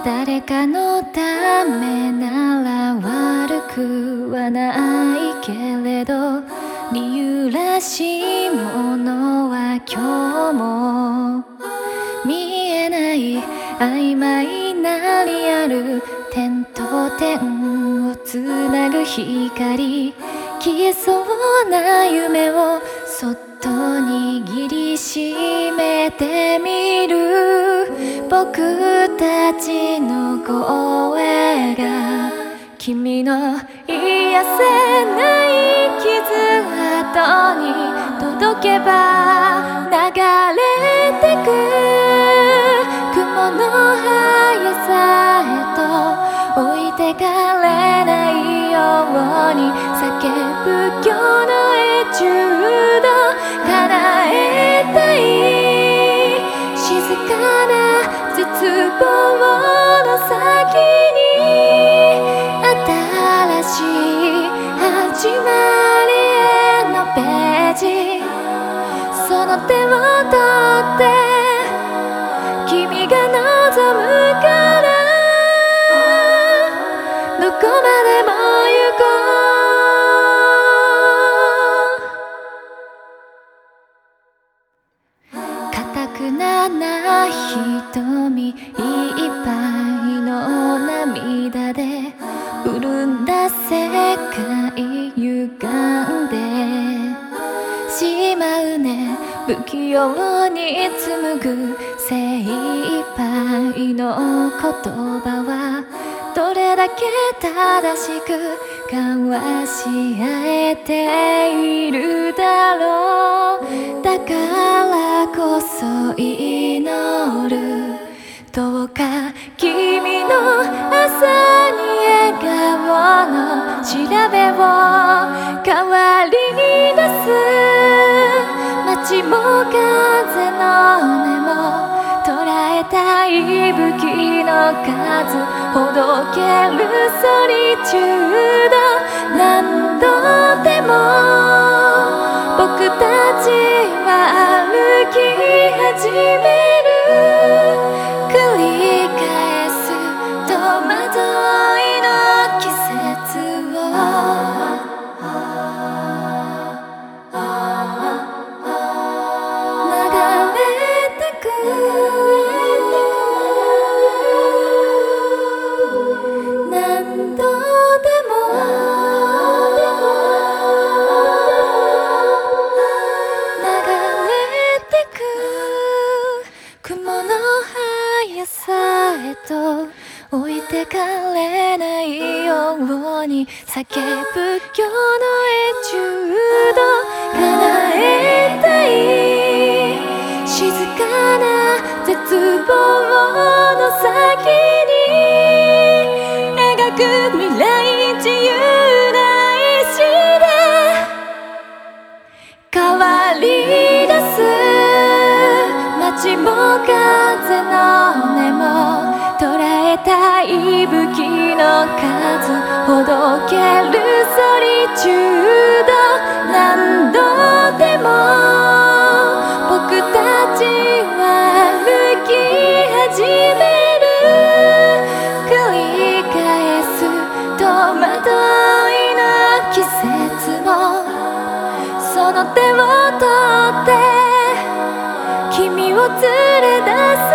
誰かのためなら悪くはないけれど、理由らしいものは今日も見えない。曖昧なリアル、点と点をつなぐ光、消えそうな夢をそっと握りしめてみる。僕たちの声が君の癒せない傷跡に届けば流れてく。雲の速さへと置いてかれないように叫ぶ今日のエチュード、叶えたい静かな絶望の先に新しい始まりへのページ、その手を取って君が望むからどこまでも行こう。固くなな瞳いっぱいの涙で潤んだ世界歪んでしまうね。不器用に紡ぐ精一杯の言葉はどれだけ正しく交わし合えているだろう。だからこそ祈る、どうか君の朝に笑顔の調べを変わり出す。街も風の音も捉えたい息吹の数ほどけるソリチュード。何度でも僕たちは歩き始める。繰り返す戸惑いの季節を雲の速さへと置いてかれないように叫ぶ今日のエチュード、叶えたい静かな絶望の先に描く未来、自由な意志で変わり出す。街も風の音も捉えた息吹の数ほどけるソリチュード。何度でも僕たちは歩き始める。繰り返す戸惑いの季節もその手を取って君を連れ出す。